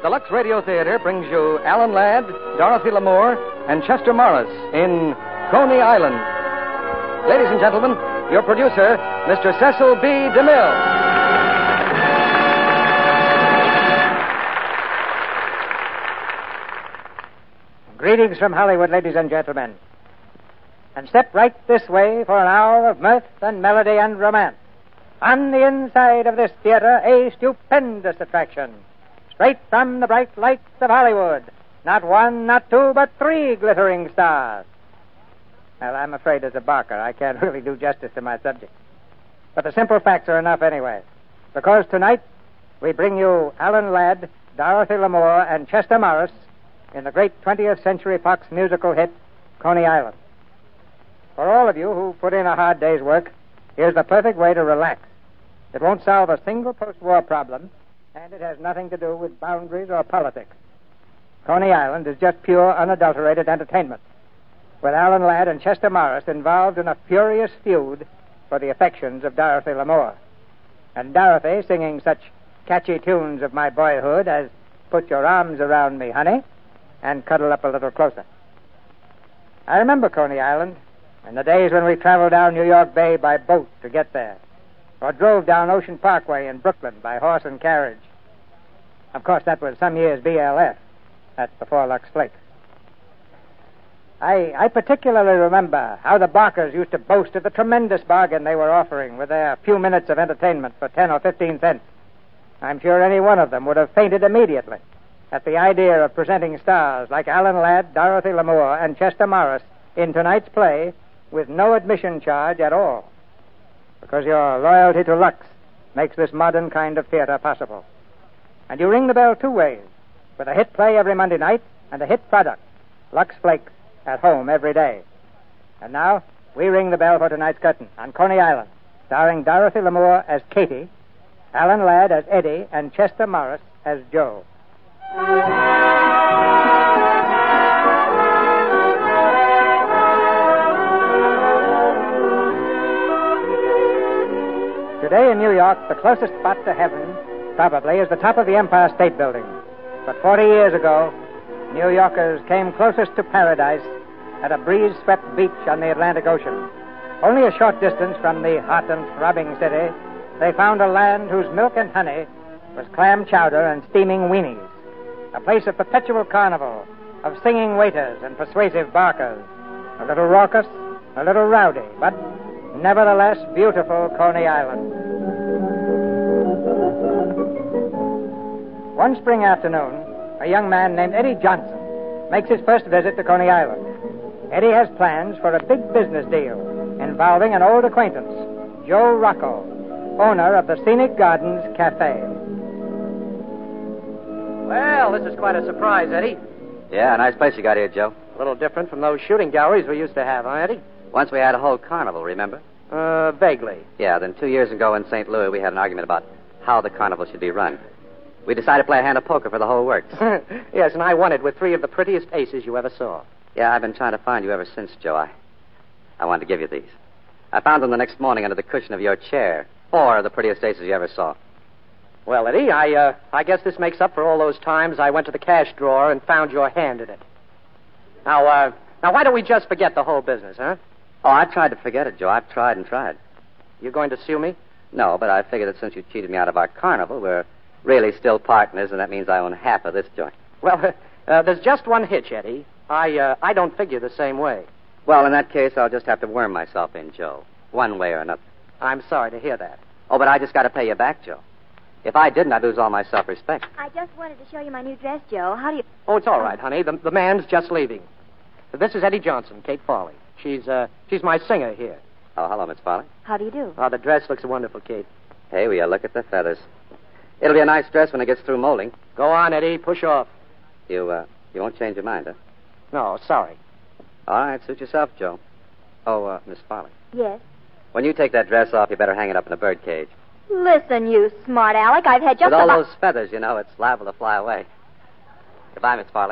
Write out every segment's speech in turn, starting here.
the Lux Radio Theater brings you Alan Ladd, Dorothy Lamour, and Chester Morris in Coney Island. Ladies and gentlemen, your producer, Mr. Cecil B. DeMille. Greetings from Hollywood, ladies and gentlemen. And step right this way for an hour of mirth and melody and romance. On the inside of this theater, a stupendous attraction. Straight from the bright lights of Hollywood. Not one, not two, but three glittering stars. Well, I'm afraid as a barker, I can't really do justice to my subject. But the simple facts are enough anyway. Because tonight, we bring you Alan Ladd, Dorothy Lamour, and Chester Morris in the great 20th Century Fox musical hit, Coney Island. For all of you who put in a hard day's work, here's the perfect way to relax. It won't solve a single post-war problem, and it has nothing to do with boundaries or politics. Coney Island is just pure, unadulterated entertainment, with Alan Ladd and Chester Morris involved in a furious feud for the affections of Dorothy Lamour. And Dorothy singing such catchy tunes of my boyhood as Put Your Arms Around Me, Honey, and Cuddle Up a Little Closer. I remember Coney Island in the days when we traveled down New York Bay by boat to get there, or drove down Ocean Parkway in Brooklyn by horse and carriage. Of course, that was some years BLF. That's before Lux Flakes. I particularly remember how the barkers used to boast of the tremendous bargain they were offering with their few minutes of entertainment for 10 or 15 cents. I'm sure any one of them would have fainted immediately at the idea of presenting stars like Alan Ladd, Dorothy Lamour, and Chester Morris in tonight's play with no admission charge at all. Because your loyalty to Lux makes this modern kind of theater possible. And you ring the bell two ways, with a hit play every Monday night and a hit product, Lux Flakes, at home every day. And now, we ring the bell for tonight's curtain on Coney Island, starring Dorothy Lamour as Katie, Alan Ladd as Eddie, and Chester Morris as Joe. Today in New York, the closest spot to heaven, probably, is the top of the Empire State Building. But 40 years ago, New Yorkers came closest to paradise at a breeze-swept beach on the Atlantic Ocean. Only a short distance from the hot and throbbing city, they found a land whose milk and honey was clam chowder and steaming weenies. A place of perpetual carnival, of singing waiters and persuasive barkers. A little raucous, a little rowdy, but nevertheless beautiful Coney Island. One spring afternoon, a young man named Eddie Johnson makes his first visit to Coney Island. Eddie has plans for a big business deal involving an old acquaintance, Joe Rocco, owner of the Scenic Gardens Cafe. Well, this is quite a surprise, Eddie. Yeah, nice place you got here, Joe. A little different from those shooting galleries we used to have, huh, Eddie? Once we had a whole carnival, remember? Vaguely. Yeah, then 2 years ago in St. Louis, we had an argument about how the carnival should be run. We decided to play a hand of poker for the whole works. Yes, and I won it with 3 of the prettiest aces you ever saw. Yeah, I've been trying to find you ever since, Joe. I wanted to give you these. I found them the next morning under the cushion of your chair. 4 of the prettiest aces you ever saw. Well, Eddie, I guess this makes up for all those times I went to the cash drawer and found your hand in it. Now, why don't we just forget the whole business, huh? Oh, I tried to forget it, Joe. I've tried and tried. You going to sue me? No, but I figured that since you cheated me out of our carnival, we're really still partners, and that means I own half of this joint. Well, there's just one hitch, Eddie. I don't figure the same way. Well, in that case, I'll just have to worm myself in, Joe. One way or another. I'm sorry to hear that. Oh, but I just got to pay you back, Joe. If I didn't, I'd lose all my self-respect. I just wanted to show you my new dress, Joe. How do you... Oh, it's all right, honey. The man's just leaving. This is Eddie Johnson, Kate Farley. She's my singer here. Oh, hello, Miss Farley. How do you do? Oh, the dress looks wonderful, Kate. Hey, will you look at the feathers? It'll be a nice dress when it gets through molding. Go on, Eddie. Push off. You won't change your mind, huh? No, sorry. All right, suit yourself, Joe. Oh, Miss Farley. Yes? When you take that dress off, you better hang it up in a bird cage. Listen, you smart Alec. I've had just With all about... those feathers, you know, it's liable to fly away. Goodbye, Miss Farley.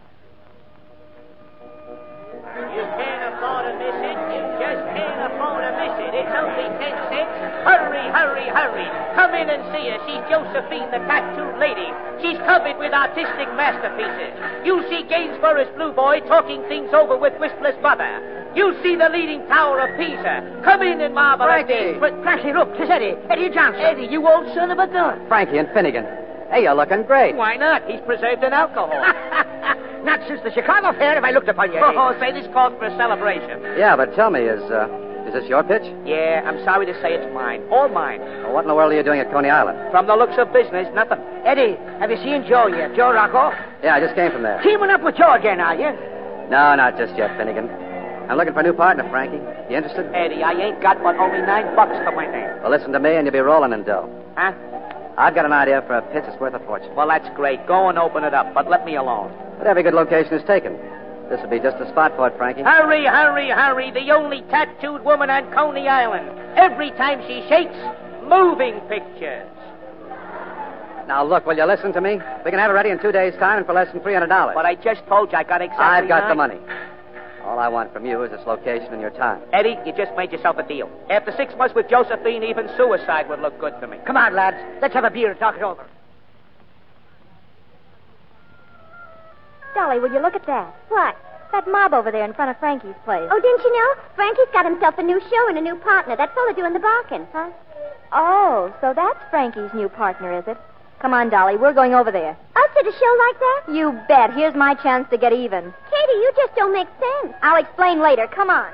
You can't afford to miss it. You just can't afford to miss it. It's only 10 cents. Hurry, hurry, hurry. Come in and see her. She's Josephine, the tattooed lady. She's covered with artistic masterpieces. You see Gainsborough's Blue Boy talking things over with Whistler's mother. You see the leaning tower of Pisa. Come in and marvel at these. Frankie, look, 'tis Eddie. Eddie Johnson. Eddie, you old son of a gun. Frankie and Finnegan. Hey, you're looking great. Why not? He's preserved in alcohol. Not since the Chicago Fair have I looked upon you, Eddie. Oh, say this calls for a celebration. Yeah, but tell me, is this your pitch? Yeah, I'm sorry to say it's mine. All mine. Well, what in the world are you doing at Coney Island? From the looks of business, nothing. Eddie, have you seen Joe yet? Joe Rocco? Yeah, I just came from there. Teaming up with Joe again, are you? No, not just yet, Finnegan. I'm looking for a new partner, Frankie. You interested? Eddie, I ain't got but only $9 to my name. Well, listen to me and you'll be rolling in dough. Huh? I've got an idea for a pitch that's worth a fortune. Well, that's great. Go and open it up, but let me alone. But every good location is taken. This would be just the spot for it, Frankie. Hurry, hurry, hurry. The only tattooed woman on Coney Island. Every time she shakes, moving pictures. Now, look, will you listen to me? We can have it ready in 2 days' time and for less than $300. But I just told you I got exactly I've got the nine. money. All I want from you is this location and your time. Eddie, you just made yourself a deal. After 6 months with Josephine, even suicide would look good to me. Come on, lads. Let's have a beer and talk it over. Dolly, will you look at that? What? That mob over there in front of Frankie's place. Oh, didn't you know? Frankie's got himself a new show and a new partner. That fella doing the barking. Huh? Oh, so that's Frankie's new partner, is it? Come on, Dolly. We're going over there. Us at a show like that? You bet. Here's my chance to get even. Katie, you just don't make sense. I'll explain later. Come on.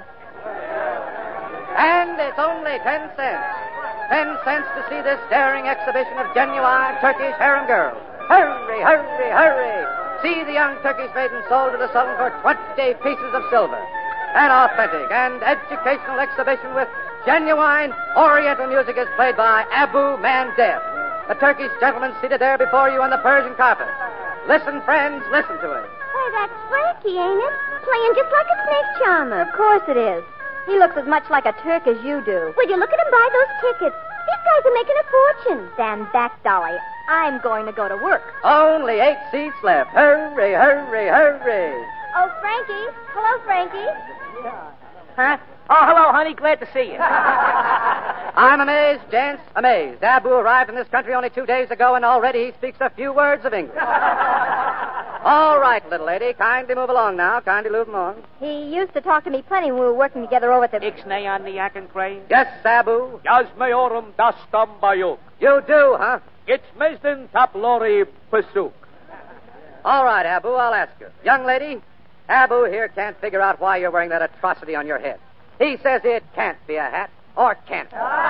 And it's only 10 cents. 10 cents to see this daring exhibition of genuine Turkish harem girls. Hurry, hurry, hurry. See the young Turkish maiden sold to the Sultan for 20 pieces of silver. An authentic and educational exhibition with genuine Oriental music is played by Abu Mandeb, the Turkish gentleman seated there before you on the Persian carpet. Listen, friends, listen to it. Why, that's Frankie, ain't it? Playing just like a snake charmer. Of course it is. He looks as much like a Turk as you do. Would you look at him buy those tickets? These guys are making a fortune. Stand back, Dolly. I'm going to go to work. Only 8 seats left. Hurry, hurry, hurry. Oh, Frankie. Hello, Frankie. Huh? Oh, hello, honey. Glad to see you. I'm amazed, gents, amazed. Abu arrived in this country only 2 days ago, and already he speaks a few words of English. All right, little lady. Kindly move along now. Kindly move along. He used to talk to me plenty when we were working together over at the... Ixnay on the yak and crane. Yes, Abu? Yaz meorum dastam bayuk. You do, huh? It's mezden taplori pesuk. All right, Abu, I'll ask you. Young lady, Abu here can't figure out why you're wearing that atrocity on your head. He says it can't be a hat, or can't.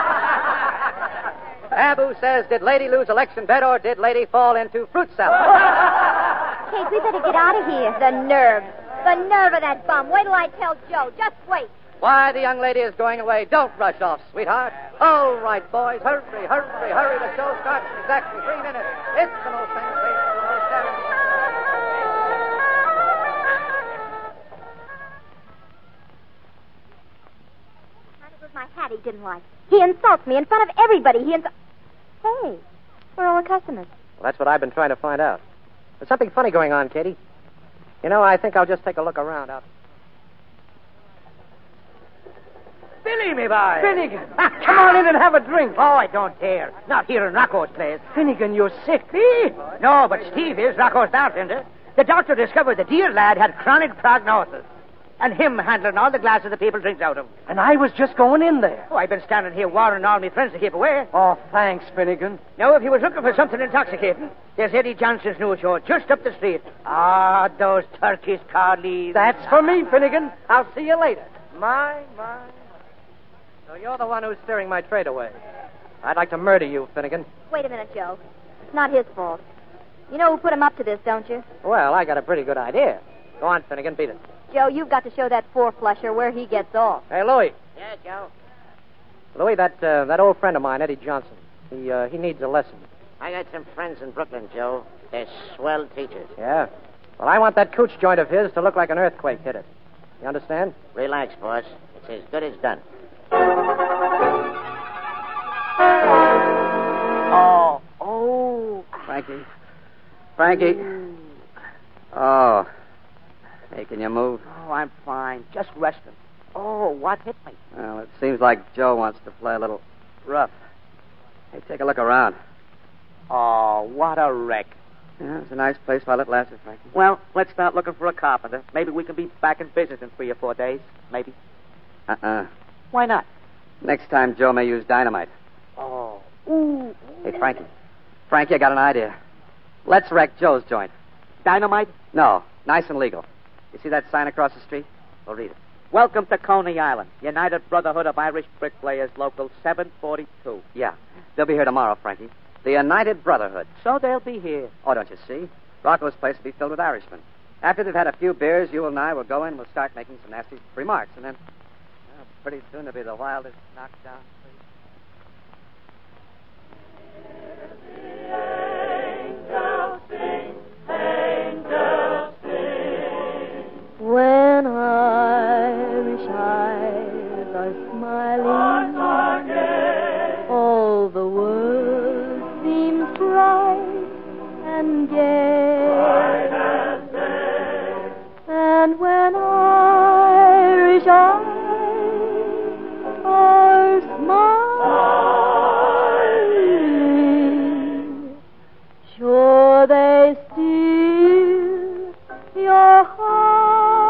Abu says, did lady lose election bet, or did lady fall into fruit salad? Kate, we better get out of here. The nerve. The nerve of that bum. Wait till I tell Joe. Just wait. Why, the young lady is going away. Don't rush off, sweetheart. All right, boys, hurry, hurry, hurry. The show starts in exactly 3 minutes. It's the most sensational, the most daring... It was my hat he didn't like. He insults me in front of everybody. Hey, where are all the customers? Well, that's what I've been trying to find out. There's something funny going on, Katie. You know, I think I'll just take a look around out. Billy, me boy. Finnegan. Come on in and have a drink. Oh, I don't dare. Not here in Rocco's place. Finnegan, you're sick. Me? No, but Steve is Rocco's bartender. The doctor discovered the dear lad had chronic prognosis. And him handling all the glasses the people drinks out of. And I was just going in there. Oh, I've been standing here warning all my friends to keep away. Oh, thanks, Finnegan. Now, if you was looking for something intoxicating, there's Eddie Johnson's new show just up the street. Ah, those Turkish collies. That's for me, Finnegan. I'll see you later. My. So you're the one who's steering my trade away. I'd like to murder you, Finnegan. Wait a minute, Joe. It's not his fault. You know who put him up to this, don't you? Well, I got a pretty good idea. Go on, Finnegan, beat it. Joe, you've got to show that four-flusher where he gets off. Hey, Louie. Yeah, Joe. Louie, that old friend of mine, Eddie Johnson, he needs a lesson. I got some friends in Brooklyn, Joe. They're swell teachers. Yeah? Well, I want that cooch joint of his to look like an earthquake hit it. You understand? Relax, boss. It's as good as done. Oh. Frankie. Oh. Hey, can you move? Oh, I'm fine. Just resting. Oh, what hit me? Well, it seems like Joe wants to play a little rough. Hey, take a look around. Oh, what a wreck. Yeah, it's a nice place while it lasted, Frankie. Well, let's start looking for a carpenter. Maybe we can be back in business in 3 or 4 days. Maybe. Why not? Next time, Joe may use dynamite. Oh. Ooh. Hey, Frankie. Frankie, I got an idea. Let's wreck Joe's joint. Dynamite? No, nice and legal. You see that sign across the street? Well, read it. Welcome to Coney Island. United Brotherhood of Irish Bricklayers, Local 742. Yeah. They'll be here tomorrow, Frankie. The United Brotherhood. So they'll be here. Oh, don't you see? Rocco's place will be filled with Irishmen. After they've had a few beers, you and I will go in, we'll start making some nasty remarks, and then pretty soon there'll be the wildest knockdown. When Irish eyes are smiling, all the world seems bright and gay. And when Irish eyes are smiling, sure they steal your heart.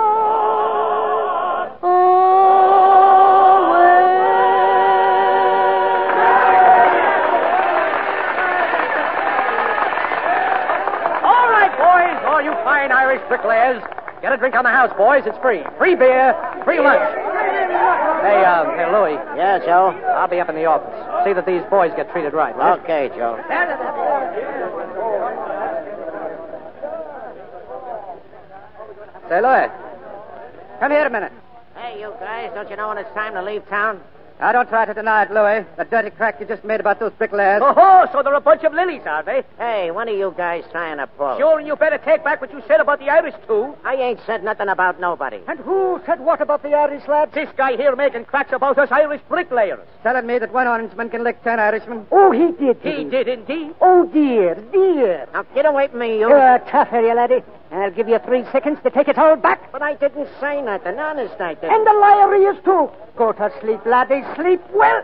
Irish bricklayers. Get a drink on the house, boys. It's free. Free beer, free lunch. Hey, Louie. Yeah, Joe? I'll be up in the office. See that these boys get treated right. Will you? Okay, Joe. Say, Louie. Come here a minute. Hey, you guys, don't you know when it's time to leave town? Now, don't try to deny it, Louie. The dirty crack you just made about those bricklayers. Oh, so they're a bunch of lilies, are they? Hey, when are you guys trying to pull? Sure, and you better take back what you said about the Irish, too. I ain't said nothing about nobody. And who said what about the Irish lads? This guy here making cracks about us Irish bricklayers. Telling me that one Orangeman can lick 10 Irishmen. Oh, he did. He did indeed. Oh, dear, dear. Now, get away from me, you. You're tough, are you, laddie? I'll give you 3 seconds to take it all back. But I didn't say nothing. Honest, I didn't. And the liar he is, too. Go to sleep, laddie. Sleep well.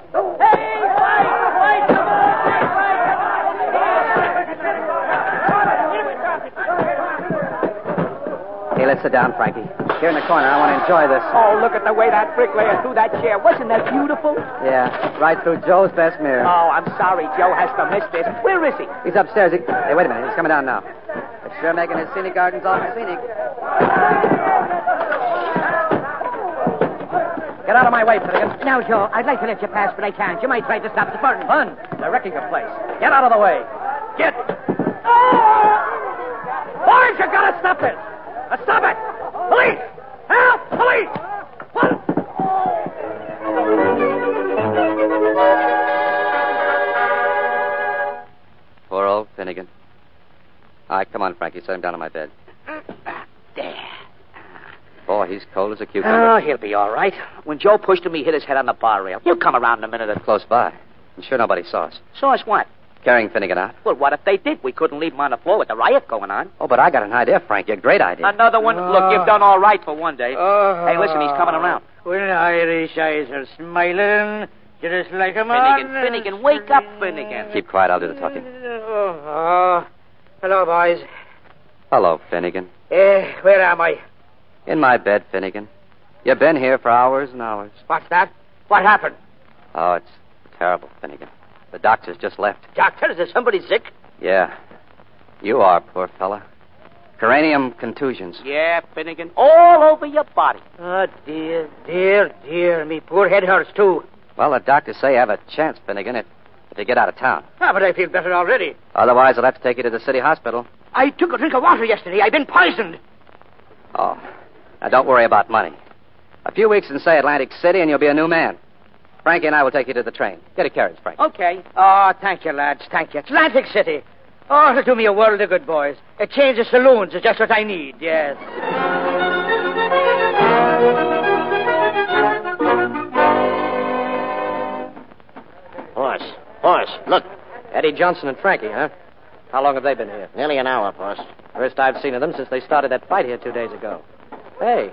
Hey, let's sit down, Frankie. Here in the corner. I want to enjoy this. Oh, look at the way that bricklayer threw that chair. Wasn't that beautiful? Yeah, right through Joe's best mirror. Oh, I'm sorry. Joe has to miss this. Where is he? He's upstairs. Hey, wait a minute. He's coming down now. He's sure making his scenic gardens all scenic. Get out of my way, Finnegan. Now, Joe, I'd like to let you pass, but I can't. You might try to stop the burn. Fun. They're wrecking your place. Get out of the way. Get. Boys, you gotta stop this. Stop it. Police. Help. Police. Poor old Finnegan. All right, come on, Frankie. Set him down on my bed. There. Boy, he's cold as a cucumber. Oh, he'll be all right. When Joe pushed him, he hit his head on the bar rail. He'll come around in a minute. Close by. I'm sure nobody saw us. Saw us what? Carrying Finnegan out. Well, what if they did? We couldn't leave him on the floor with the riot going on. Oh, but I got an idea, Frankie. A great idea. Another one? Look, you've done all right for one day. Hey, listen, he's coming around. When Irish eyes are smiling, just like a man. Finnegan, wake up, Finnegan. Keep quiet. I'll do the talking. Hello, boys. Hello, Finnegan. Where am I? In my bed, Finnegan. You've been here for hours and hours. What's that? What happened? Oh, it's terrible, Finnegan. The doctor's just left. Doctor, is there somebody sick? Yeah. You are, poor fella. Cranium contusions. Yeah, Finnegan. All over your body. Oh, dear. Me poor head hurts, too. Well, the doctors say you have a chance, Finnegan, if you get out of town. But I feel better already. Otherwise, I'll have to take you to the city hospital. I took a drink of water yesterday. I've been poisoned. Oh. Now, don't worry about money. A few weeks in, say, Atlantic City, and you'll be a new man. Frankie and I will take you to the train. Get a carriage, Frankie. Okay. Oh, thank you, lads. Thank you. Atlantic City. Oh, it'll do me a world of good, boys. A change of saloons is just what I need, yes. Boss, look. Eddie Johnson and Frankie, huh? How long have they been here? Nearly an hour, boss. First I've seen of them since they started that fight here 2 days ago. Hey,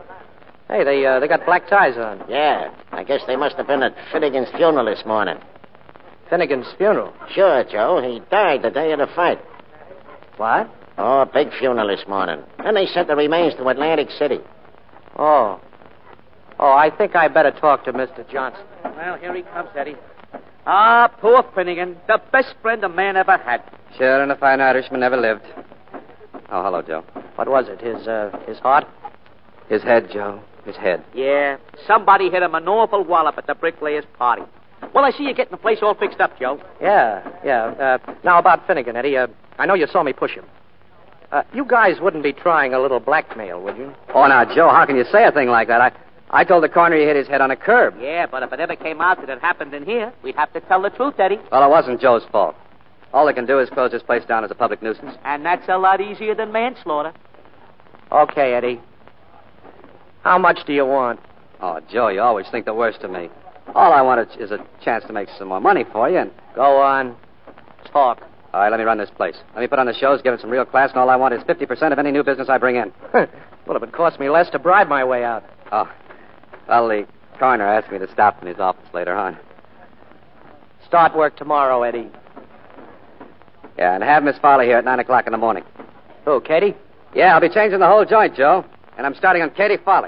they got black ties on. Yeah, I guess they must have been at Finnegan's funeral this morning. Finnegan's funeral. Sure, Joe. He died the day of the fight. What? Oh, a big funeral this morning. Then they sent the remains to Atlantic City. Oh. Oh, I think I better talk to Mr. Johnson. Well, here he comes, Eddie. Ah, poor Finnegan. The best friend a man ever had. Sure, and a fine Irishman never lived. Oh, hello, Joe. What was it? His heart? His head, Joe. His head. Yeah, somebody hit him an awful wallop at the bricklayer's party. Well, I see you getting the place all fixed up, Joe. Yeah. Now, about Finnegan, Eddie, I know you saw me push him. You guys wouldn't be trying a little blackmail, would you? Oh, now, Joe, how can you say a thing like that? I told the coroner he hit his head on a curb. Yeah, but if it ever came out that it happened in here, we'd have to tell the truth, Eddie. Well, it wasn't Joe's fault. All they can do is close this place down as a public nuisance. And that's a lot easier than manslaughter. Okay, Eddie. How much do you want? Oh, Joe, you always think the worst of me. All I want is a chance to make some more money for you, and... Go on. Talk. All right, let me run this place. Let me put on the shows, give it some real class, and all I want is 50% of any new business I bring in. Well, it would cost me less to bribe my way out. Oh. Well, the coroner asked me to stop in his office later on. Start work tomorrow, Eddie. Yeah, and have Miss Farley here at 9 o'clock in the morning. Who, Katie? Yeah, I'll be changing the whole joint, Joe. And I'm starting on Katie Farley.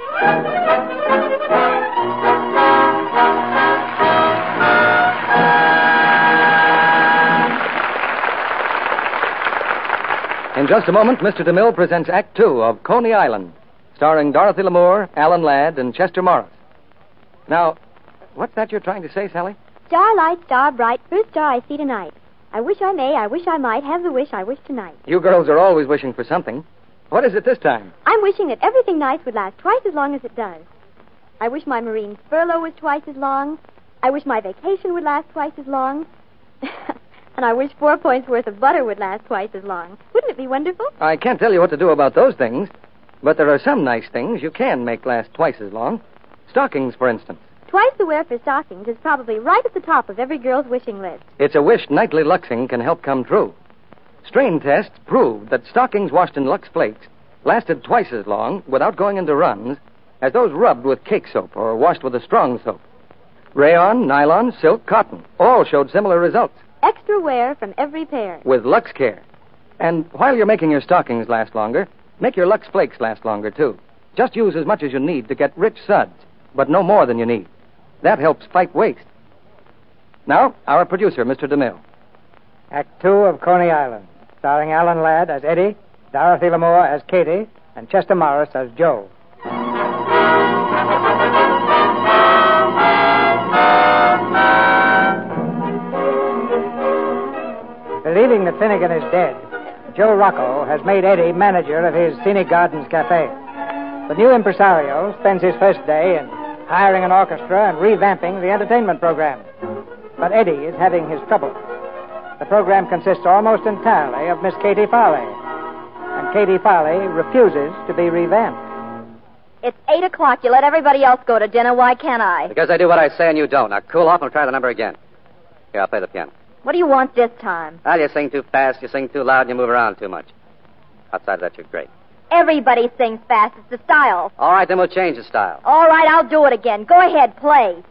In just a moment, Mr. DeMille presents Act Two of Coney Island, starring Dorothy Lamour, Alan Ladd, and Chester Morris. Now, what's that you're trying to say, Sally? Starlight, star bright, first star I see tonight. I wish I may, I wish I might have the wish I wish tonight. You girls are always wishing for something. What is it this time? I'm wishing that everything nice would last twice as long as it does. I wish my Marine furlough was twice as long. I wish my vacation would last twice as long. And I wish 4 points worth of butter would last twice as long. Wouldn't it be wonderful? I can't tell you what to do about those things, but there are some nice things you can make last twice as long. Stockings, for instance. Twice the wear for stockings is probably right at the top of every girl's wishing list. It's a wish nightly luxing can help come true. Strain tests proved that stockings washed in Lux Flakes lasted twice as long without going into runs as those rubbed with cake soap or washed with a strong soap. Rayon, nylon, silk, cotton all showed similar results. Extra wear from every pair. With Lux Care. And while you're making your stockings last longer, make your Lux Flakes last longer, too. Just use as much as you need to get rich suds, but no more than you need. That helps fight waste. Now, our producer, Mr. DeMille. Act Two of Coney Island, starring Alan Ladd as Eddie, Dorothy Lamour as Katie, and Chester Morris as Joe. Believing that Finnegan is dead, Joe Rocco has made Eddie manager of his Scenic Gardens Cafe. The new impresario spends his first day in hiring an orchestra and revamping the entertainment program. But Eddie is having his trouble. The program consists almost entirely of Miss Katie Farley, and Katie Farley refuses to be revamped. It's 8 o'clock. You let everybody else go to dinner. Why can't I? Because I do what I say and you don't. Now, cool off and we'll try the number again. Here, I'll play the piano. What do you want this time? Well, you sing too fast, you sing too loud, and you move around too much. Outside of that, you're great. Everybody sings fast. It's the style. All right, then we'll change the style. All right, I'll do it again. Go ahead, play.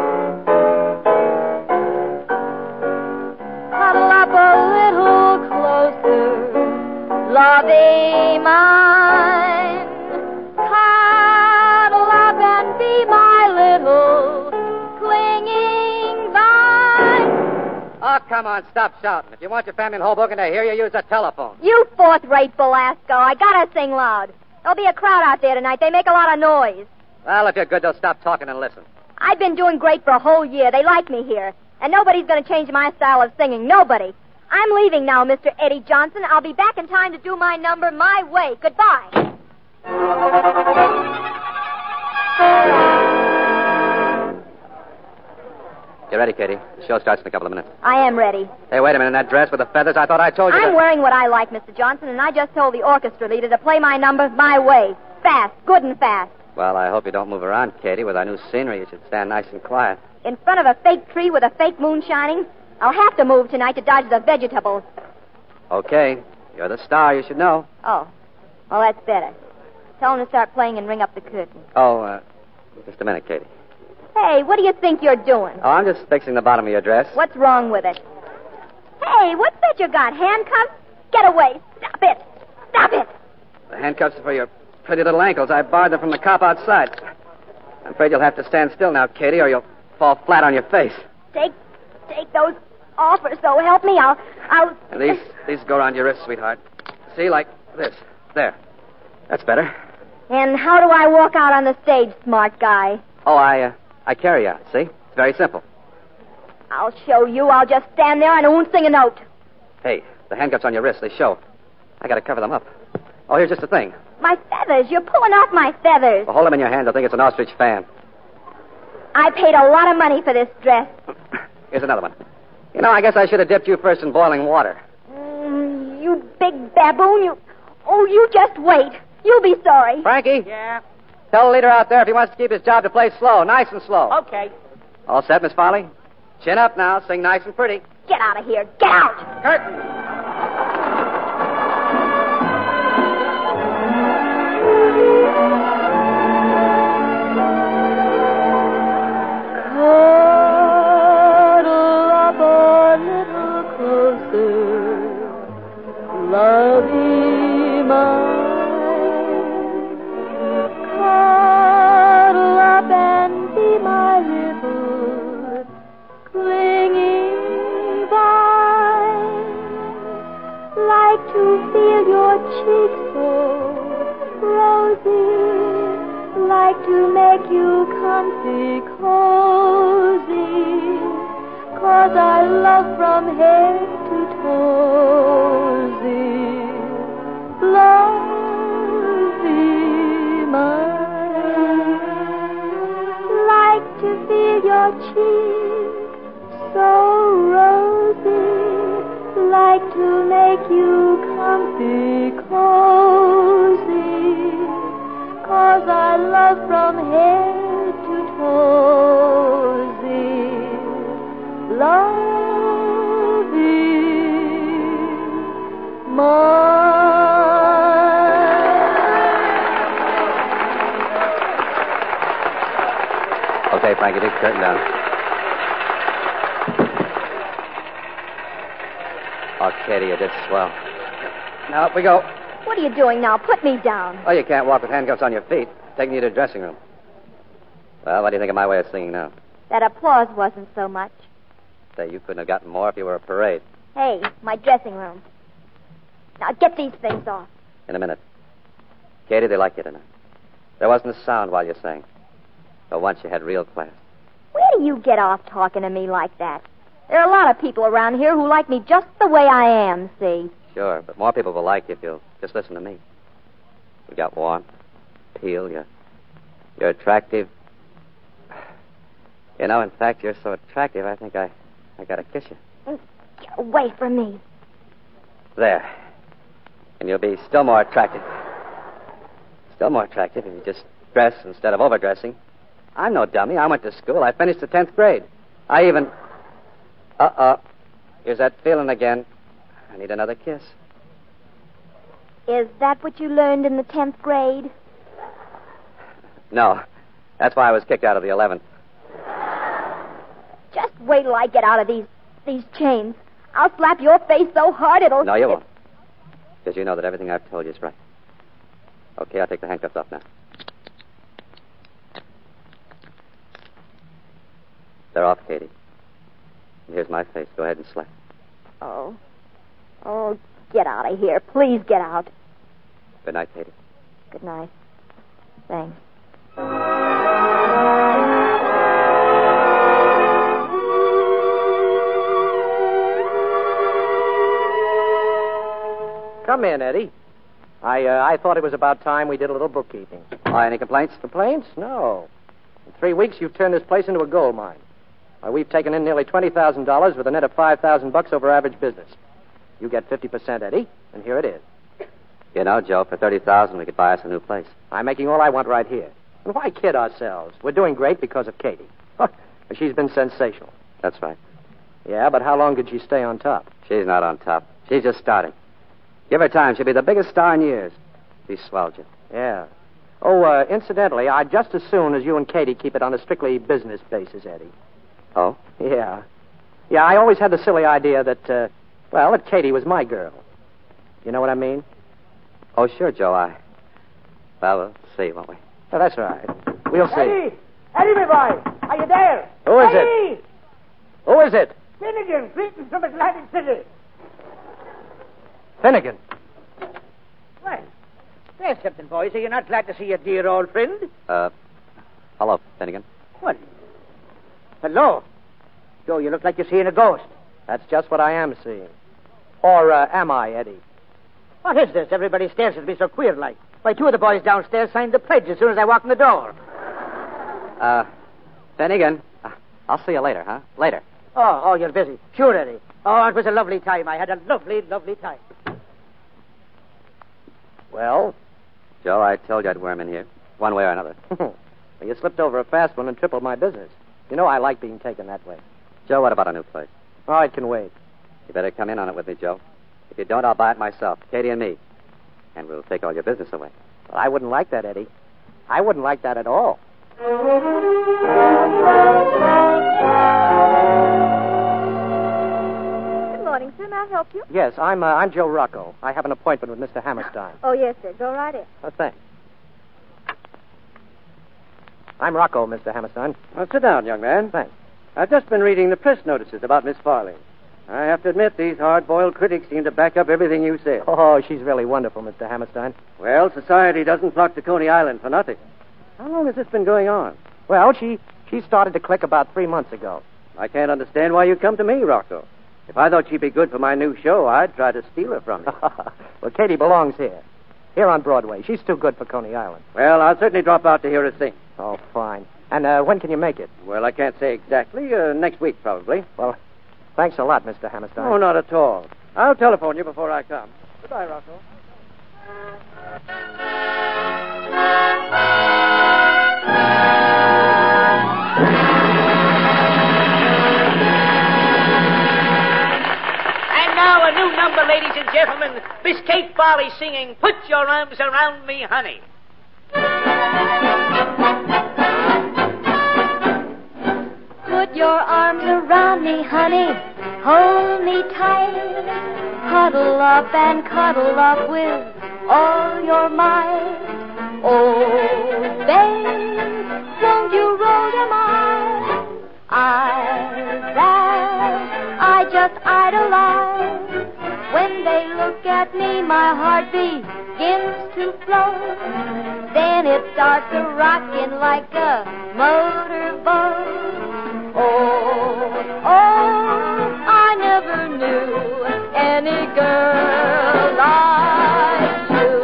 Cuddle up a little closer, lovey mine. Cuddle up and be my little clinging vine. Oh, come on, stop shouting. If you want your family in Hoboken to hear you, use the telephone. You fourth-rate Belasco. I gotta sing loud. There'll be a crowd out there tonight. They make a lot of noise. Well, if you're good, they'll stop talking and listen. I've been doing great for a whole year. They like me here. And nobody's gonna change my style of singing. Nobody. I'm leaving now, Mr. Eddie Johnson. I'll be back in time to do my number my way. Goodbye. You ready, Katie? The show starts in a couple of minutes. I am ready. Hey, wait a minute. That dress with the feathers, I thought I told you I'm wearing what I like, Mr. Johnson, and I just told the orchestra leader to play my number my way. Fast. Good and fast. Well, I hope you don't move around, Katie. With our new scenery, you should stand nice and quiet. In front of a fake tree with a fake moon shining? I'll have to move tonight to dodge the vegetables. Okay. You're the star. You should know. Oh. Well, that's better. Tell him to start playing and ring up the curtain. Oh, just a minute, Katie. Hey, what do you think you're doing? Oh, I'm just fixing the bottom of your dress. What's wrong with it? Hey, what's that you got? Handcuffs? Get away. Stop it. Stop it. The handcuffs are for your pretty little ankles. I borrowed them from the cop outside. I'm afraid you'll have to stand still now, Katie, or you'll fall flat on your face. Take those off, or so help me. I'll... And these go around your wrists, sweetheart. See, like this. There. That's better. And how do I walk out on the stage, smart guy? Oh, I carry you out, see? It's very simple. I'll show you. I'll just stand there and I won't sing a note. Hey, the handcuffs on your wrists, they show. I gotta cover them up. Oh, here's just the thing. My feathers. You're pulling off my feathers. Well, hold them in your hand. They'll think it's an ostrich fan. I paid a lot of money for this dress. Here's another one. You know, I guess I should have dipped you first in boiling water. You big baboon. You just wait. You'll be sorry. Frankie? Yeah? Tell the leader out there if he wants to keep his job to play slow, nice and slow. Okay. All set, Miss Farley? Chin up now. Sing nice and pretty. Get out of here. Get out. Curtain. Cuddle up a little closer, lovey mine. Cuddle up and be my little clinging vine. Like to feel your cheeks so rosy, like to make you comfy, cozy, 'cause I love from head to toesy, lovey mine. Like to feel your cheek so rosy, like to make you comfy, cozy, 'cause I love from head to toesy, lovey mine. Okay, Frankie, take the curtain down. Oh, Katie, you did swell. Now up we go. What are you doing now? Put me down. Oh, you can't walk with handcuffs on your feet. Taking you to the dressing room. Well, what do you think of my way of singing now? That applause wasn't so much. Say, you couldn't have gotten more if you were a parade. Hey, my dressing room. Now get these things off. In a minute. Katie, they like you tonight. There wasn't a sound while you sang. But once you had real class. Where do you get off talking to me like that? There are a lot of people around here who like me just the way I am, see? Sure, but more people will like you if you'll just listen to me. You got warmth, appeal, you're attractive. You know, in fact, you're so attractive, I think I gotta kiss you. Get away from me. There. And you'll be still more attractive. Still more attractive if you just dress instead of overdressing. I'm no dummy. I went to school. I finished the 10th grade. I even... Here's that feeling again. I need another kiss. Is that what you learned in the 10th grade? No. That's why I was kicked out of the 11th. Just wait till I get out of these chains. I'll slap your face so hard it'll... No, you won't. Because you know that everything I've told you is right. Okay, I'll take the handcuffs off now. They're off, Katie. And here's my face. Go ahead and slap. Oh, get out of here. Please get out. Good night, Katie. Good night. Thanks. Come in, Eddie. I thought it was about time we did a little bookkeeping. Any complaints? Complaints? No. In 3 weeks, you've turned this place into a gold mine. We've taken in nearly $20,000 with a net of $5,000 over average business. You get 50%, Eddie, and here it is. You know, Joe, for $30,000 we could buy us a new place. I'm making all I want right here. And why kid ourselves? We're doing great because of Katie. She's been sensational. That's right. Yeah, but how long could she stay on top? She's not on top. She's just starting. Give her time. She'll be the biggest star in years. She swelled you. Yeah. Oh, incidentally, I'd just as soon as you and Katie keep it on a strictly business basis, Eddie. Oh? Yeah. Yeah, I always had the silly idea that, that Katie was my girl. You know what I mean? Oh, sure, Joe. Well, we'll see, won't we? Oh, that's right. We'll see. Eddie! Eddie, my boy! Are you there? Who is Eddie! it? Who is it? Finnegan, greetings from Atlantic City. Finnegan. Well, there's something, boys. Are you not glad to see your dear old friend? Hello, Finnegan. What? Hello. Joe, you look like you're seeing a ghost. That's just what I am seeing. Or am I, Eddie? What is this? Everybody stares at me so queer-like. Why, two of the boys downstairs signed the pledge as soon as I walked in the door. Finnegan, I'll see you later, huh? Later. Oh, you're busy. Sure, Eddie. Oh, it was a lovely time. I had a lovely, lovely time. Well? Joe, I told you I'd worm in here, one way or another. Well, you slipped over a fast one and tripled my business. You know I like being taken that way. Joe, what about a new place? Oh, it can wait. You better come in on it with me, Joe. If you don't, I'll buy it myself, Katie and me. And we'll take all your business away. Well, I wouldn't like that, Eddie. I wouldn't like that at all. Good morning, sir. May I help you? Yes, I'm Joe Rocco. I have an appointment with Mr. Hammerstein. Oh, yes, sir. Go right in. Oh, thanks. I'm Rocco, Mr. Hammerstein. Well, sit down, young man. Thanks. I've just been reading the press notices about Miss Farley. I have to admit, these hard-boiled critics seem to back up everything you said. Oh, she's really wonderful, Mr. Hammerstein. Well, society doesn't flock to Coney Island for nothing. How long has this been going on? Well, she started to click about 3 months ago. I can't understand why you come to me, Rocco. If I thought she'd be good for my new show, I'd try to steal her from you. Well, Katie belongs here on Broadway. She's too good for Coney Island. Well, I'll certainly drop out to hear her sing. Oh, fine. And when can you make it? Well, I can't say exactly. Next week, probably. Well, thanks a lot, Mr. Hammerstein. Oh, not at all. I'll telephone you before I come. Goodbye, Rocco. And now a new number, ladies and gentlemen. Miss Kate Farley singing Put Your Arms Around Me, Honey. Put your arms around me, honey. Hold me tight. Huddle up and cuddle up with all your might. Oh, babe, won't you roll your eyes that I just idolize? When they look at me, my heart begins to flow. Then it starts a-rocking like a motorboat. Oh, I never knew any girl like you.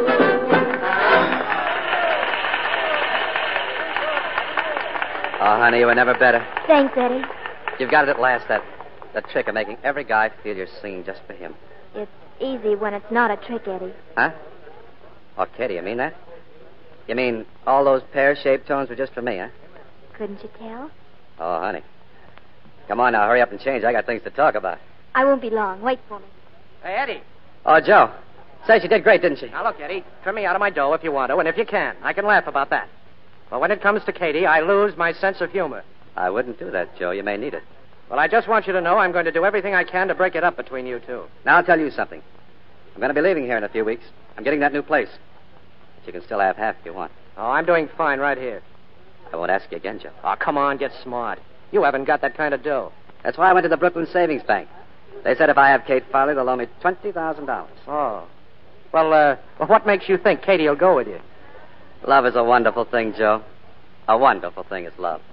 Oh, honey, you were never better. Thanks, Eddie. You've got it at last, that trick of making every guy feel you're singing just for him. It's easy when it's not a trick, Eddie. Huh? Oh, Katie, you mean that? You mean all those pear-shaped tones were just for me, huh? Couldn't you tell? Oh, honey. Come on now, hurry up and change. I got things to talk about. I won't be long. Wait for me. Hey, Eddie. Oh, Joe. Say, she did great, didn't she? Now, look, Eddie. Trim me out of my dough if you want to, and if you can. I can laugh about that. But when it comes to Katie, I lose my sense of humor. I wouldn't do that, Joe. You may need it. Well, I just want you to know I'm going to do everything I can to break it up between you two. Now, I'll tell you something. I'm going to be leaving here in a few weeks. I'm getting that new place. But you can still have half if you want. Oh, I'm doing fine right here. I won't ask you again, Joe. Oh, come on, get smart. You haven't got that kind of dough. That's why I went to the Brooklyn Savings Bank. They said if I have Kate Farley, they'll loan me $20,000. Oh. Well, what makes you think Katie will go with you? Love is a wonderful thing, Joe. A wonderful thing is love.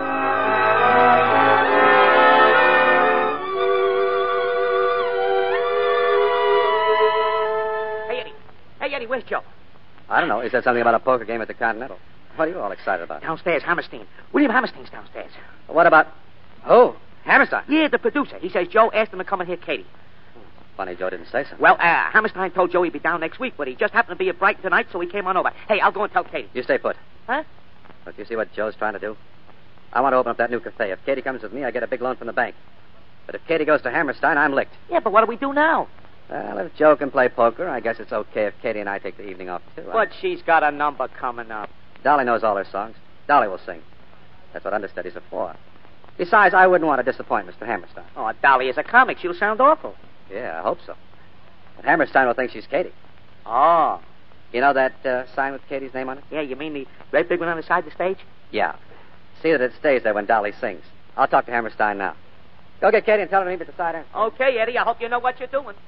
Hey, Eddie, where's Joe? I don't know. He said something about a poker game at the Continental. What are you all excited about? Downstairs, Hammerstein. William Hammerstein's downstairs. What about... Who? Hammerstein? Yeah, the producer. He says Joe asked him to come and hear Katie. Funny Joe didn't say so. Well, Hammerstein told Joe he'd be down next week, but he just happened to be at Brighton tonight, so he came on over. Hey, I'll go and tell Katie. You stay put. Huh? Look, you see what Joe's trying to do? I want to open up that new cafe. If Katie comes with me, I get a big loan from the bank. But if Katie goes to Hammerstein, I'm licked. Yeah, but what do we do now? Well, if Joe can play poker, I guess it's okay if Katie and I take the evening off, too. But she's got a number coming up. Dolly knows all her songs. Dolly will sing. That's what understudies are for. Besides, I wouldn't want to disappoint Mr. Hammerstein. Oh, Dolly is a comic. She'll sound awful. Yeah, I hope so. But Hammerstein will think she's Katie. Oh. You know that sign with Katie's name on it? Yeah, you mean the red big one on the side of the stage? Yeah. See that it stays there when Dolly sings. I'll talk to Hammerstein now. Go get Katie and tell her to meet me at the side end. Okay, Eddie. I hope you know what you're doing.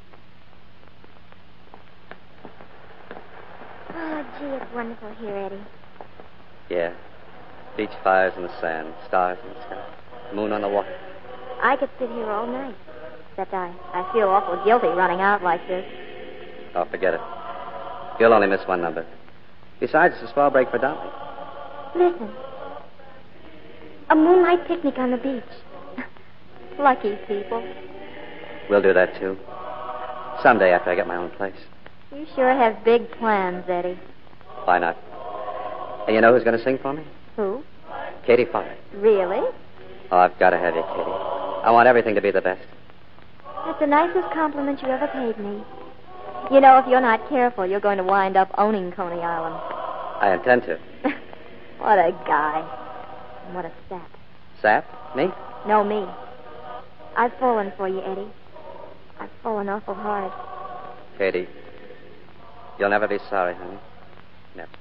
Oh, gee, it's wonderful here, Eddie. Yeah. Beach fires in the sand, stars in the sky, moon on the water. I could sit here all night. Except I feel awful guilty running out like this. Oh, forget it. You'll only miss one number. Besides, it's a small break for Dolly. Listen. A moonlight picnic on the beach. Lucky people. We'll do that, too. Someday after I get my own place. You sure have big plans, Eddie. Why not? And you know who's going to sing for me? Who? Katie Farley. Really? Oh, I've got to have you, Katie. I want everything to be the best. That's the nicest compliment you ever paid me. You know, if you're not careful, you're going to wind up owning Coney Island. I intend to. What a guy. And what a sap. Sap? Me? No, me. I've fallen for you, Eddie. I've fallen awful hard. Katie, you'll never be sorry, honey. Never.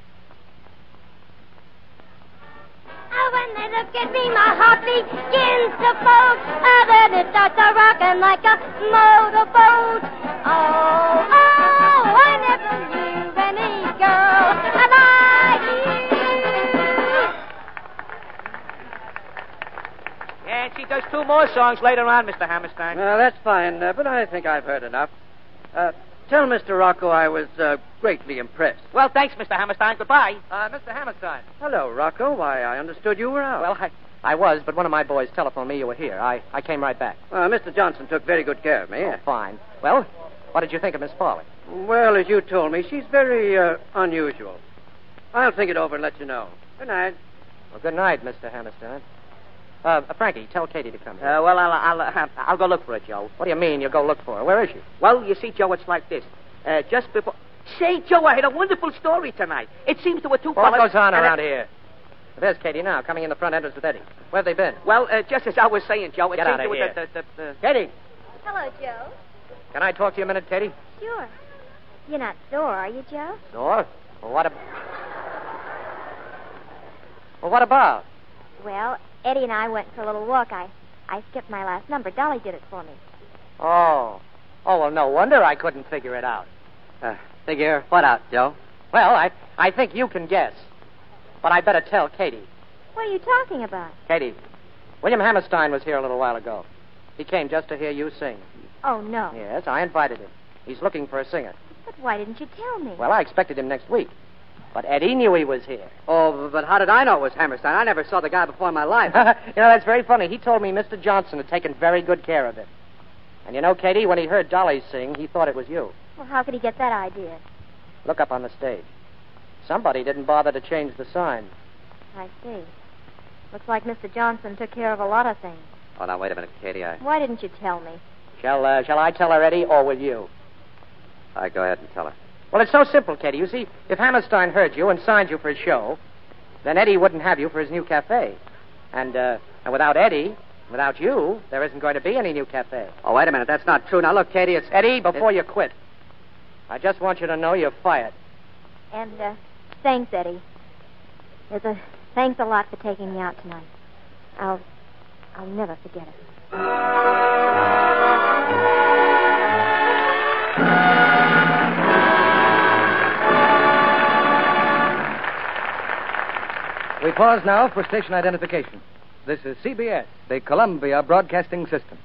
Oh, when they look at me, my heart begins to fold. Oh, then it starts a rocking like a motorboat. Oh, I never knew any girl like you. Yeah, and she does 2 more songs later on, Mr. Hammerstein. That's fine, but I think I've heard enough. Tell Mr. Rocco I was greatly impressed. Well, thanks, Mr. Hammerstein. Goodbye. Mr. Hammerstein. Hello, Rocco. Why, I understood you were out. Well, I was, but one of my boys telephoned me you were here. I came right back. Mr. Johnson took very good care of me. Oh, fine. Well, what did you think of Miss Farley? Well, as you told me, she's very unusual. I'll think it over and let you know. Good night. Well, good night, Mr. Hammerstein. Frankie, tell Katie to come here. Well, I'll go look for her, Joe. What do you mean, you'll go look for her? Where is she? Well, you see, Joe, it's like this. Just before... Say, Joe, I had a wonderful story tonight. It seems there were 2 fellas... What goes on around here? There's Katie now, coming in the front entrance with Eddie. Where have they been? Well, just as I was saying, Joe... Get out of here. Katie! Hello, Joe. Can I talk to you a minute, Katie? Sure. You're not sore, are you, Joe? Sore? Well, what about? Well, Eddie and I went for a little walk. I skipped my last number. Dolly did it for me. Oh, well, no wonder I couldn't figure it out. Figure what out, Joe? Well, I think you can guess. But I better tell Katie. What are you talking about? Katie, William Hammerstein was here a little while ago. He came just to hear you sing. Oh, no. Yes, I invited him. He's looking for a singer. But why didn't you tell me? Well, I expected him next week. But Eddie knew he was here. Oh, but how did I know it was Hammerstein? I never saw the guy before in my life. That's very funny. He told me Mr. Johnson had taken very good care of him. And you know, Katie, when he heard Dolly sing, he thought it was you. Well, how could he get that idea? Look up on the stage. Somebody didn't bother to change the sign. I see. Looks like Mr. Johnson took care of a lot of things. Oh, now, wait a minute, Katie. Why didn't you tell me? Shall I tell her, Eddie, or will you? All right, go ahead and tell her. Well, it's so simple, Katie. You see, if Hammerstein heard you and signed you for his show, then Eddie wouldn't have you for his new cafe. And without Eddie, without you, there isn't going to be any new cafe. Oh, wait a minute. That's not true. Now, look, Katie, it's... Eddie, before you quit, I just want you to know you're fired. And, thanks, Eddie. Thanks a lot for taking me out tonight. I'll never forget it. We pause now for station identification. This is CBS, the Columbia Broadcasting System.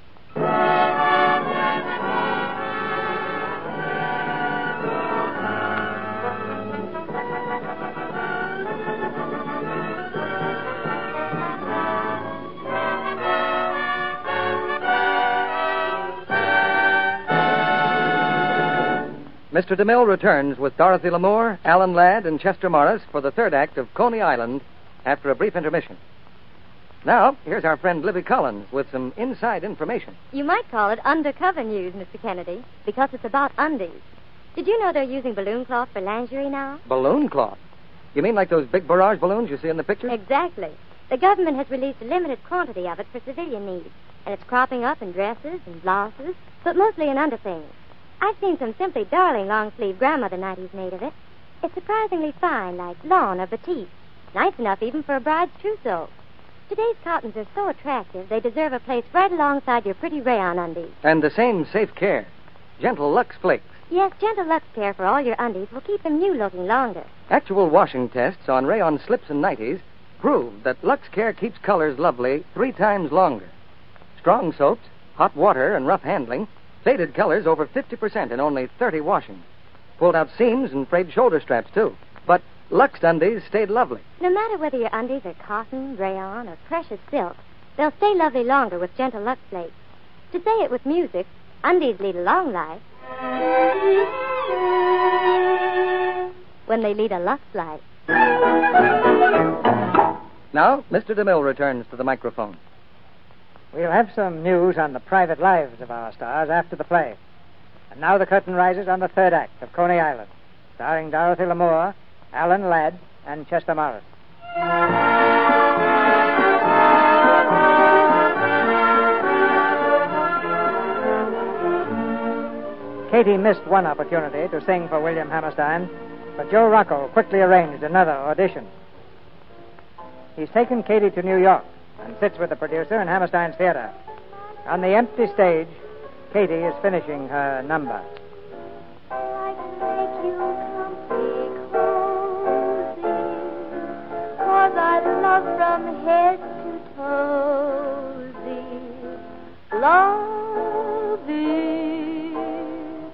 Mr. DeMille returns with Dorothy Lamour, Alan Ladd, and Chester Morris for the third act of Coney Island after a brief intermission. Now, here's our friend Libby Collins with some inside information. You might call it undercover news, Mr. Kennedy, because it's about undies. Did you know they're using balloon cloth for lingerie now? Balloon cloth? You mean like those big barrage balloons you see in the pictures? Exactly. The government has released a limited quantity of it for civilian needs, and it's cropping up in dresses and blouses, but mostly in underthings. I've seen some simply darling long-sleeve grandmother nighties made of it. It's surprisingly fine, like lawn or batiste. Nice enough even for a bride's trousseau. Today's cottons are so attractive, they deserve a place right alongside your pretty rayon undies. And the same safe care. Gentle Lux Flakes. Yes, Gentle Lux Care for all your undies will keep them new-looking longer. Actual washing tests on rayon slips and nighties prove that Lux Care keeps colors lovely 3 times longer. Strong soaps, hot water, and rough handling faded colors over 50% in only 30 washings. Pulled out seams and frayed shoulder straps, too. But Lux undies stayed lovely. No matter whether your undies are cotton, rayon, or precious silk, they'll stay lovely longer with Gentle Lux Flakes. To say it with music, undies lead a long life when they lead a Lux life. Now, Mr. DeMille returns to the microphone. We'll have some news on the private lives of our stars after the play. And now the curtain rises on the third act of Coney Island, starring Dorothy Lamour, Alan Ladd, and Chester Morris. Katie missed one opportunity to sing for William Hammerstein, but Joe Rocco quickly arranged another audition. He's taken Katie to New York and sits with the producer in Hammerstein's theater. On the empty stage, Katie is finishing her number. I love from head to toe thee. Love is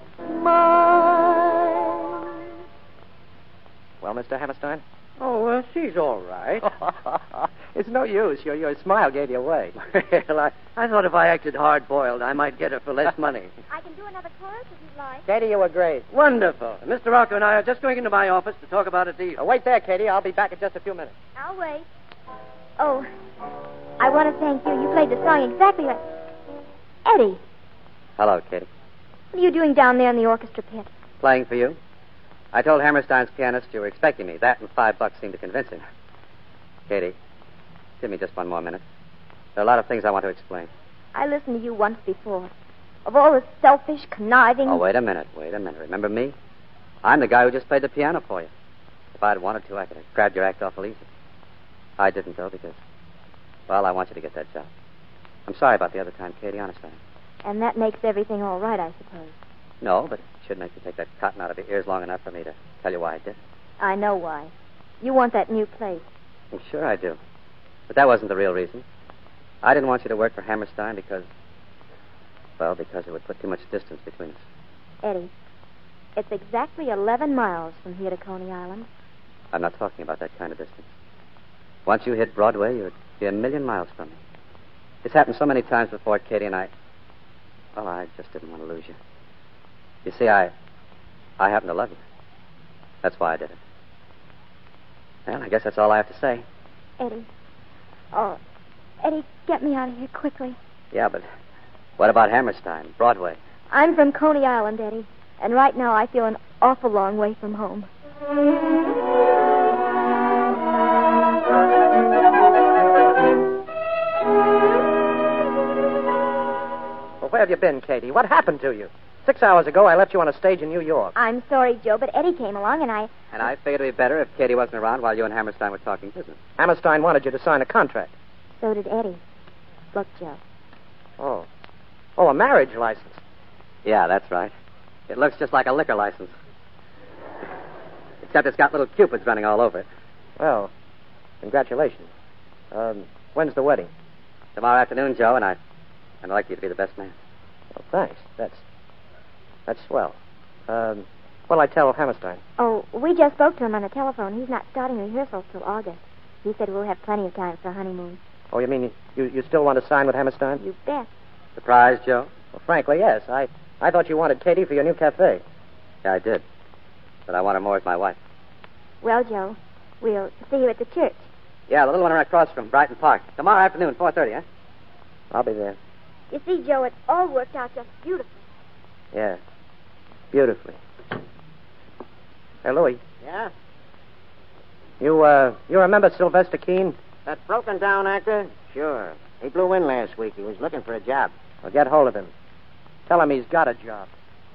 mine. Well, Mr. Hammerstein? Oh, she's all right. It's no use. Your smile gave you away. Well, I thought if I acted hard-boiled, I might get her for less money. I can do another chorus if you'd like. Katie, you were great. Wonderful. Mr. Rocco and I are just going into my office to talk about a deal. Wait there, Katie. I'll be back in just a few minutes. I'll wait. Oh, I want to thank you. You played the song exactly like... Eddie, Hello, Katie. what are you doing down there in the orchestra pit? Playing for you? I told Hammerstein's pianist you were expecting me. That and $5 seemed to convince him. Katie, give me just one more minute. There are a lot of things I want to explain. I listened to you once before. Of all the selfish, conniving... Oh, wait a minute. Remember me? I'm the guy who just played the piano for you. If I'd wanted to, I could have grabbed your act awful easy. I didn't, though, because, well, I want you to get that job. I'm sorry about the other time, Katie, honest I am. And that makes everything all right, I suppose. No, but it should make you take that cotton out of your ears long enough for me to tell you why I did. I know why. You want that new place. I'm sure I do. But that wasn't the real reason. I didn't want you to work for Hammerstein because it would put too much distance between us. Eddie, it's exactly 11 miles from here to Coney Island. I'm not talking about that kind of distance. Once you hit Broadway, you'd be 1,000,000 miles from me. It's happened so many times before, Katie, and I just didn't want to lose you. You see, I happen to love you. That's why I did it. Well, I guess that's all I have to say. Eddie. Oh, Eddie, get me out of here quickly. Yeah, but what about Hammerstein, Broadway? I'm from Coney Island, Eddie, and right now I feel an awful long way from home. Well, where have you been, Katie? What happened to you? 6 hours ago, I left you on a stage in New York. I'm sorry, Joe, but Eddie came along and I... And I figured it'd be better if Katie wasn't around while you and Hammerstein were talking business. Hammerstein wanted you to sign a contract. So did Eddie. Look, Joe. Oh, a marriage license. Yeah, that's right. It looks just like a liquor license. Except it's got little cupids running all over it. Well, congratulations. When's the wedding? Tomorrow afternoon, Joe, and I'd like you to be the best man. Well, thanks. That's swell. What'll I tell Hammerstein? Oh, we just spoke to him on the telephone. He's not starting rehearsals till August. He said we'll have plenty of time for a honeymoon. Oh, you mean you still want to sign with Hammerstein? You bet. Surprised, Joe? Well, frankly, yes. I thought you wanted Katie for your new cafe. Yeah, I did. But I want her more as my wife. Well, Joe, we'll see you at the church. Yeah, the little one right across from Brighton Park. Tomorrow afternoon, 4:30, huh? I'll be there. You see, Joe, it all worked out just beautifully. Yeah. Beautifully. Hey, Louie. Yeah? You remember Sylvester Keene? That broken down actor? Sure. He blew in last week. He was looking for a job. Well, get hold of him. Tell him he's got a job.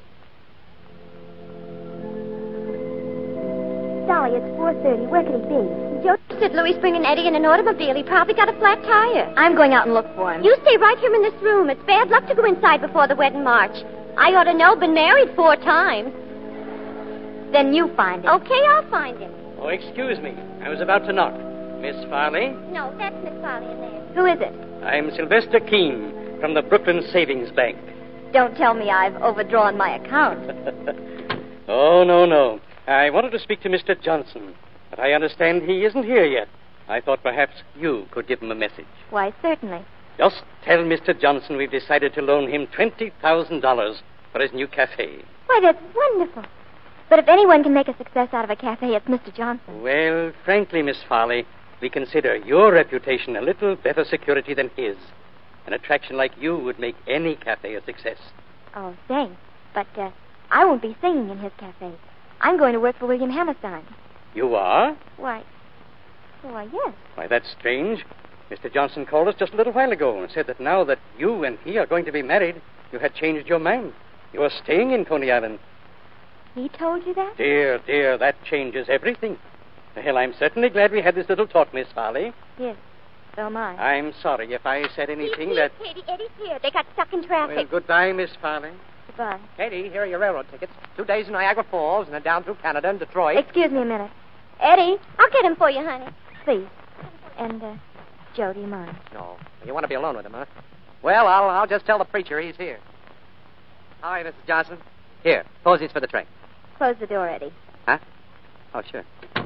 Dolly, it's 4:30. Where could he be? Joe said Louis bringing Eddie in an automobile. He probably got a flat tire. I'm going out and look for him. You stay right here in this room. It's bad luck to go inside before the wedding march. I ought to know. Been married 4 times. Then you find him. Okay, I'll find him. Oh, excuse me. I was about to knock. Miss Farley? No, that's Miss Farley in there. Who is it? I'm Sylvester Keene from the Brooklyn Savings Bank. Don't tell me I've overdrawn my account. Oh, no. I wanted to speak to Mr. Johnson, but I understand he isn't here yet. I thought perhaps you could give him a message. Why, certainly. Just tell Mr. Johnson we've decided to loan him $20,000 for his new cafe. Why, that's wonderful. But if anyone can make a success out of a cafe, it's Mr. Johnson. Well, frankly, Miss Farley, we consider your reputation a little better security than his. An attraction like you would make any cafe a success. Oh, thanks. But I won't be singing in his cafe. I'm going to work for William Hammerstein. You are? Why, yes. Why, that's strange. Mr. Johnson called us just a little while ago and said that now that you and he are going to be married, you had changed your mind. You are staying in Coney Island. He told you that? Dear, that changes everything. Well, I'm certainly glad we had this little talk, Miss Farley. Yes, so am I. I'm sorry if I said anything that... Katie, Eddie's here. They got stuck in traffic. Well, goodbye, Miss Farley. Goodbye. Katie, here are your railroad tickets. 2 days in Niagara Falls and then down through Canada and Detroit. Excuse me a minute. Eddie, I'll get him for you, honey. Please. And, Joe, do you mind? No. You want to be alone with him, huh? Well, I'll just tell the preacher he's here. Hi, Mrs. Johnson. Here, posies for the train. Close the door, Eddie. Huh? Oh, sure.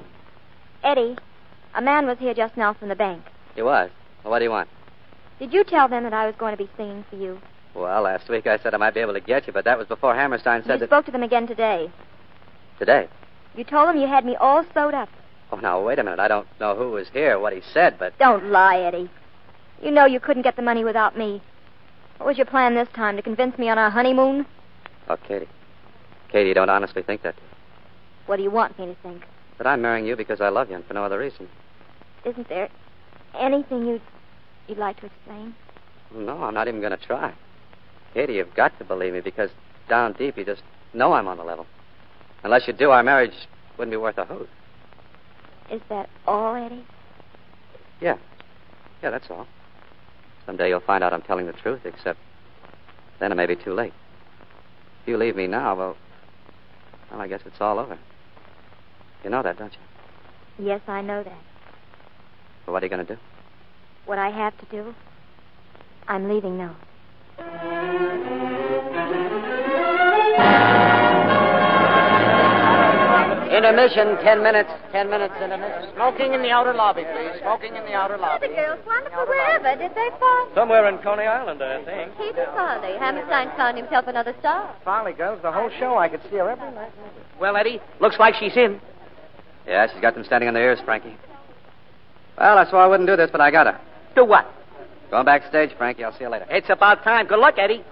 Eddie, a man was here just now from the bank. He was? Well, what do you want? Did you tell them that I was going to be singing for you? Well, last week I said I might be able to get you, but that was before Hammerstein said You spoke to them again today. Today? You told them you had me all sewed up. Oh, now, wait a minute. I don't know who was here, what he said, but... Don't lie, Eddie. You know you couldn't get the money without me. What was your plan this time, to convince me on our honeymoon? Oh, Katie. Katie, you don't honestly think that? What do you want me to think? That I'm marrying you because I love you and for no other reason. Isn't there anything you'd like to explain? No, I'm not even going to try. Katie, you've got to believe me because down deep you just know I'm on the level. Unless you do, our marriage wouldn't be worth a hoot. Is that all, Eddie? Yeah. Yeah, that's all. Someday you'll find out I'm telling the truth, except then it may be too late. If you leave me now, well, I guess it's all over. You know that, don't you? Yes, I know that. Well, what are you going to do? What I have to do? I'm leaving now. Intermission, 10 minutes. 10 minutes intermission. Smoking in the outer lobby, please. Smoking in the outer lobby. The girls wonderful wherever. Did they find? Somewhere in Coney Island, I think. Katie Farley. Hammerstein found himself another star. Farley girls, the whole show. I could see her every night. Well, Eddie, looks like she's in. Yeah, she's got them standing on their ears, Frankie. Well, I swore I wouldn't do this, but I got her. Do what? Going backstage, Frankie. I'll see you later. It's about time. Good luck, Eddie.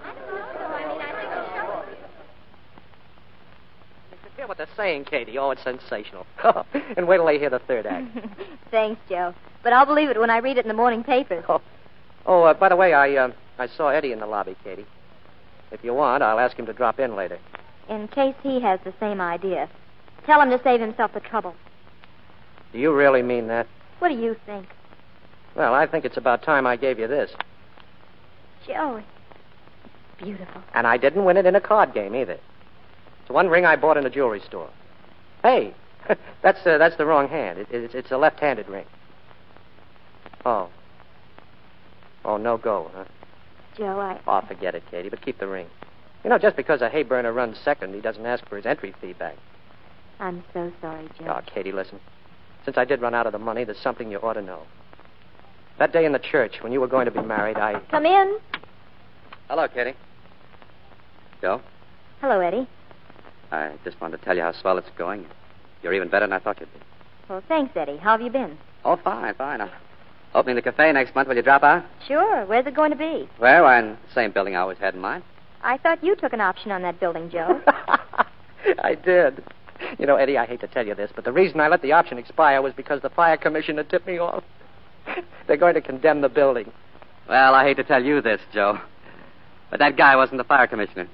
Hear what they're saying, Katie. Oh, it's sensational. And wait till they hear the third act. Thanks, Joe. But I'll believe it when I read it in the morning papers. By the way, I saw Eddie in the lobby, Katie. If you want, I'll ask him to drop in later. In case he has the same idea. Tell him to save himself the trouble. Do you really mean that? What do you think? Well, I think it's about time I gave you this. Joe, it's beautiful. And I didn't win it in a card game, either. It's one ring I bought in a jewelry store. Hey, that's the wrong hand. It's a left-handed ring. Oh, no go, huh? Joe, Oh, forget it, Katie, but keep the ring. You know, just because a hay burner runs second, he doesn't ask for his entry fee back. I'm so sorry, Joe. Oh, Katie, listen. Since I did run out of the money, there's something you ought to know. That day in the church, when you were going to be married, Come in. Hello, Katie. Joe? Hello, Eddie. I just wanted to tell you how swell it's going. You're even better than I thought you'd be. Well, thanks, Eddie. How have you been? Oh, fine. Opening the cafe next month. Will you drop out? Sure. Where's it going to be? Well, in the same building I always had in mind. I thought you took an option on that building, Joe. I did. You know, Eddie, I hate to tell you this, but the reason I let the option expire was because the fire commissioner tipped me off. They're going to condemn the building. Well, I hate to tell you this, Joe, but that guy wasn't the fire commissioner.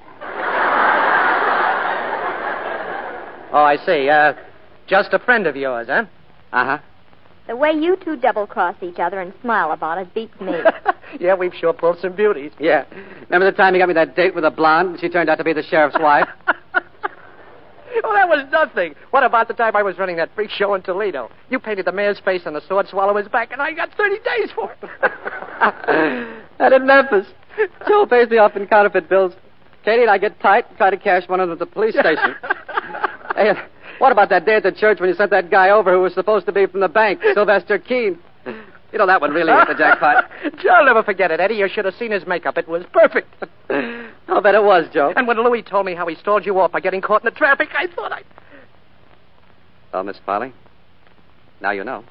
Oh, I see. Just a friend of yours, huh? Uh-huh. The way you two double-cross each other and smile about it beats me. Yeah, we've sure pulled some beauties. Yeah. Remember the time you got me that date with a blonde and she turned out to be the sheriff's wife? Oh, that was nothing. What about the time I was running that freak show in Toledo? You painted the mayor's face on the sword swallower's back, and I got 30 days for it. And in Memphis, Joe pays me off in counterfeit bills. Katie and I get tight and try to cash one at the police station. Hey, what about that day at the church when you sent that guy over who was supposed to be from the bank, Sylvester Keene? You know, that one really hit the jackpot. I'll never forget it, Eddie. You should have seen his makeup. It was perfect. I'll bet it was, Joe. And when Louis told me how he stalled you off by getting caught in the traffic, I thought I... Well, Miss Farley, now you know.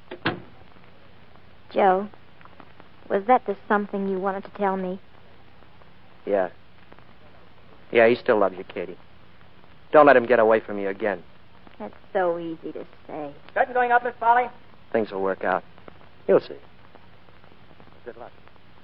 Joe, was that the something you wanted to tell me? Yeah. Yeah, he still loves you, Katie. Don't let him get away from you again. That's so easy to say. Curtain going up, Miss Polly? Things will work out. You'll see. Good luck.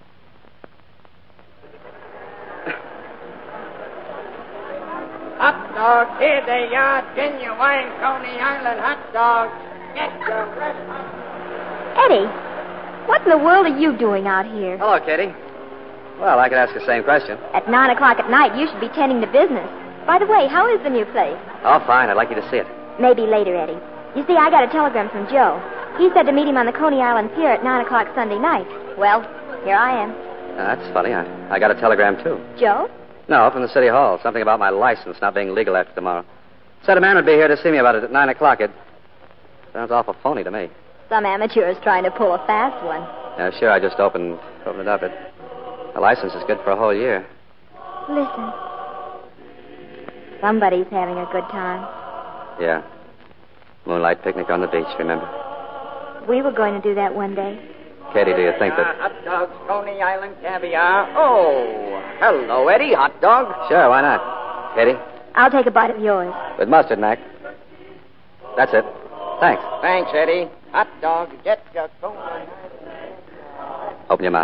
Hot dog, here they are. Genuine Coney Island hot dogs. Get your breath. Eddie, what in the world are you doing out here? Hello, Katie. Well, I could ask the same question. At 9 o'clock at night, you should be tending to business. By the way, how is the new place? Oh, fine. I'd like you to see it. Maybe later, Eddie. You see, I got a telegram from Joe. He said to meet him on the Coney Island Pier at 9 o'clock Sunday night. Well, here I am. That's funny. I got a telegram, too. Joe? No, from the city hall. Something about my license not being legal after tomorrow. Said a man would be here to see me about it at 9 o'clock. It sounds awful phony to me. Some amateur is trying to pull a fast one. Yeah, sure. I just opened it up. The license is good for a whole year. Listen. Somebody's having a good time. Yeah. Moonlight picnic on the beach, remember? We were going to do that one day. Katie, do you think that... Hot dogs, Coney Island caviar. Oh, hello, Eddie. Hot dog. Sure, why not? Katie? I'll take a bite of yours. With mustard, Mac. That's it. Thanks. Thanks, Eddie. Hot dog, get your Coney Island. Open your mouth.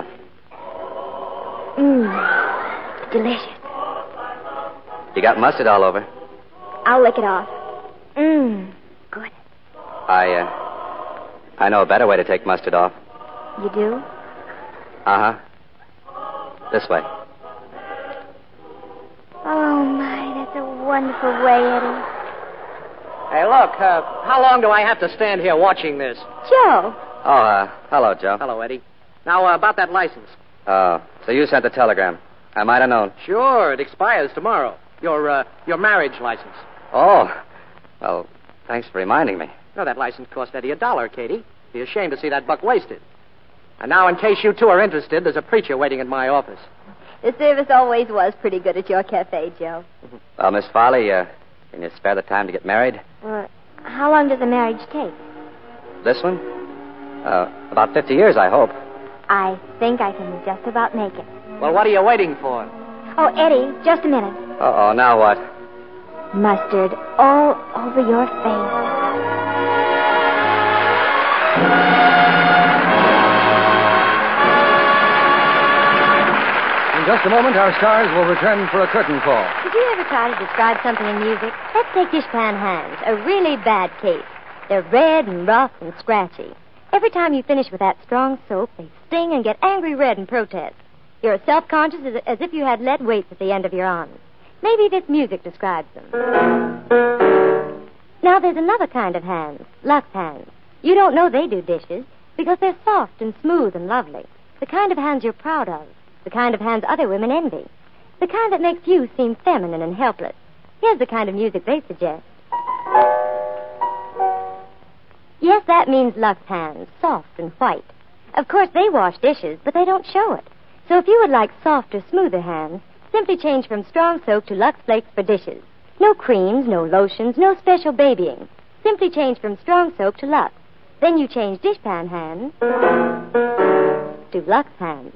Delicious. You got mustard all over. I'll lick it off. Good. I know a better way to take mustard off. You do? Uh-huh. This way. Oh, my, that's a wonderful way, Eddie. Hey, look, how long do I have to stand here watching this? Joe. Oh, hello, Joe. Hello, Eddie. Now, about that license. Oh, so you sent the telegram. I might have known. Sure, it expires tomorrow. Your marriage license. Oh, well, thanks for reminding me. No, that license cost Eddie $1, Katie. Be ashamed to see that buck wasted. And now, in case you two are interested, there's a preacher waiting in my office. The service always was pretty good at your cafe, Joe. Well, Miss Farley, can you spare the time to get married? How long does a marriage take? This one? About 50 years, I hope. I think I can just about make it. Well, what are you waiting for? Oh, Eddie, just a minute. Uh-oh, now what? Mustard all over your face. In just a moment, our stars will return for a curtain call. Did you ever try to describe something in music? Let's take dishpan hands, a really bad case. They're red and rough and scratchy. Every time you finish with that strong soap, they sting and get angry red and protest. You're as self-conscious as if you had lead weights at the end of your arms. Maybe this music describes them. Now, there's another kind of hands, Lux hands. You don't know they do dishes because they're soft and smooth and lovely. The kind of hands you're proud of. The kind of hands other women envy. The kind that makes you seem feminine and helpless. Here's the kind of music they suggest. Yes, that means Lux hands, soft and white. Of course, they wash dishes, but they don't show it. So if you would like softer, smoother hands, simply change from strong soap to Lux Flakes for dishes. No creams, no lotions, no special babying. Simply change from strong soap to Lux. Then you change dishpan hands to Lux hands.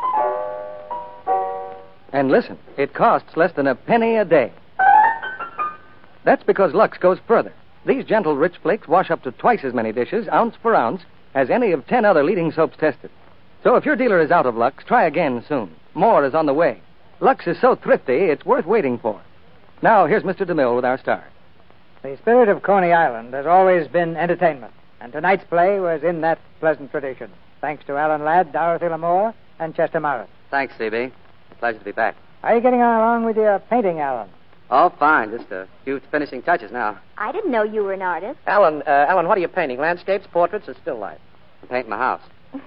And listen, it costs less than a penny a day. That's because Lux goes further. These gentle, rich flakes wash up to twice as many dishes, ounce for ounce, as any of 10 other leading soaps tested. So if your dealer is out of Lux, try again soon. More is on the way. Lux is so thrifty, it's worth waiting for. Now, here's Mr. DeMille with our star. The spirit of Coney Island has always been entertainment, and tonight's play was in that pleasant tradition, thanks to Alan Ladd, Dorothy Lamour, and Chester Morris. Thanks, C.B. Pleasure to be back. How are you getting on along with your painting, Alan? Oh, fine. Just a few finishing touches now. I didn't know you were an artist. Alan, what are you painting? Landscapes, portraits, or still life? I'm painting my house.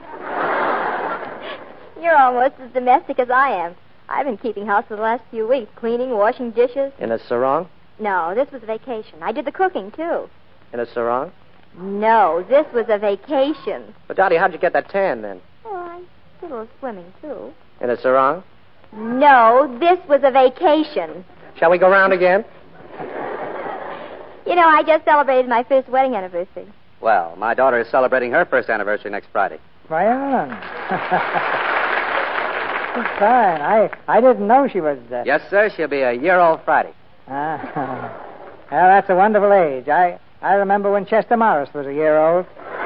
You're almost as domestic as I am. I've been keeping house for the last few weeks, cleaning, washing dishes. In a sarong? No, this was a vacation. I did the cooking, too. In a sarong? No, this was a vacation. But, Dottie, how'd you get that tan, then? Oh, I did a little swimming, too. In a sarong? No, this was a vacation. Shall we go round again? You know, I just celebrated my first wedding anniversary. Well, my daughter is celebrating her first anniversary next Friday. Why, Alan. It's fine. I didn't know she was... Yes, sir. She'll be a year old Friday. Well, that's a wonderful age. I remember when Chester Morris was a year old.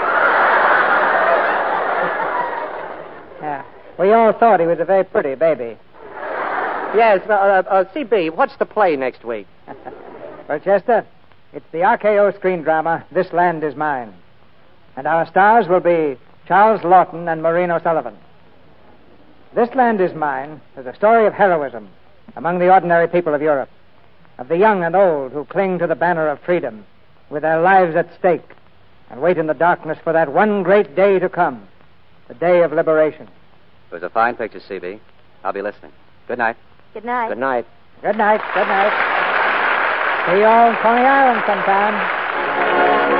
Yeah. We all thought he was a very pretty baby. Yes, C.B., what's the play next week? Well, Chester, it's the RKO screen drama, This Land Is Mine. And our stars will be Charles Lawton and Maureen O'Sullivan. This Land Is Mine is a story of heroism among the ordinary people of Europe, of the young and old who cling to the banner of freedom with their lives at stake and wait in the darkness for that one great day to come, the day of liberation. It was a fine picture, C.B. I'll be listening. Good night. Good night. Good night. Good night. Good night. See you all on Coney Island sometime.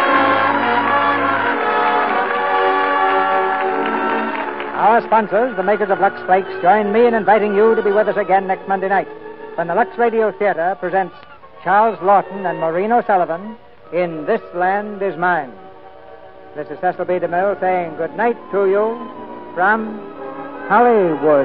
Our sponsors, the makers of Lux Flakes, join me in inviting you to be with us again next Monday night when the Lux Radio Theater presents Charles Lawton and Maureen O'Sullivan in This Land Is Mine. This is Cecil B. DeMille saying good night to you from Hollywood.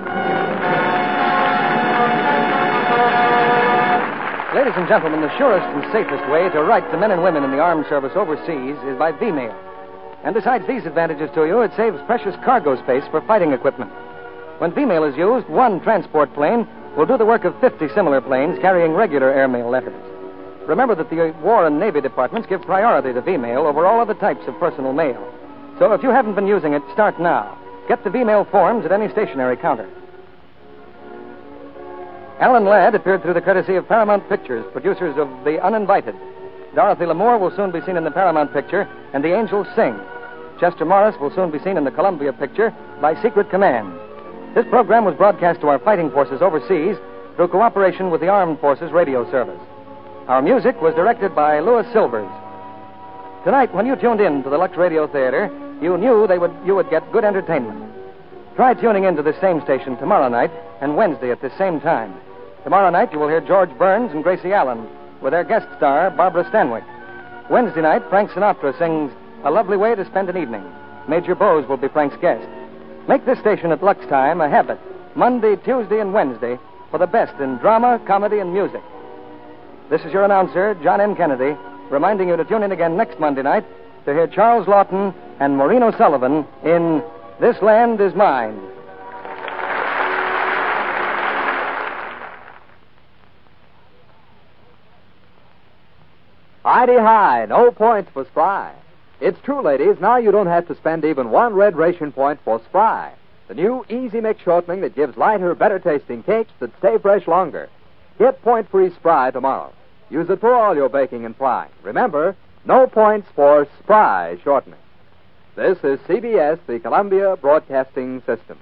Ladies and gentlemen, the surest and safest way to write to men and women in the armed service overseas is by V-mail. And besides these advantages to you, it saves precious cargo space for fighting equipment. When V-mail is used, one transport plane will do the work of 50 similar planes carrying regular airmail letters. Remember that the War and Navy departments give priority to V-mail over all other types of personal mail. So if you haven't been using it, start now. Get the V-mail forms at any stationery counter. Alan Ladd appeared through the courtesy of Paramount Pictures, producers of The Uninvited. Dorothy Lamour will soon be seen in the Paramount picture, and The Angels Sing. Chester Morris will soon be seen in the Columbia picture by Secret Command. This program was broadcast to our fighting forces overseas through cooperation with the Armed Forces Radio Service. Our music was directed by Louis Silvers. Tonight, when you tuned in to the Lux Radio Theater, you knew you would get good entertainment. Try tuning in to this same station tomorrow night and Wednesday at this same time. Tomorrow night, you will hear George Burns and Gracie Allen with their guest star, Barbara Stanwyck. Wednesday night, Frank Sinatra sings A Lovely Way to Spend an Evening. Major Bowes will be Frank's guest. Make this station at Lux Time a habit, Monday, Tuesday, and Wednesday, for the best in drama, comedy, and music. This is your announcer, John M. Kennedy, reminding you to tune in again next Monday night to hear Charles Lawton and Maureen O'Sullivan in This Land Is Mine. Hi-de-hi, no points for Spry. It's true, ladies. Now you don't have to spend even one red ration point for Spry, the new Easy Mix shortening that gives lighter, better-tasting cakes that stay fresh longer. Get point-free Spry tomorrow. Use it for all your baking and frying. Remember, no points for Spry shortening. This is CBS, the Columbia Broadcasting System.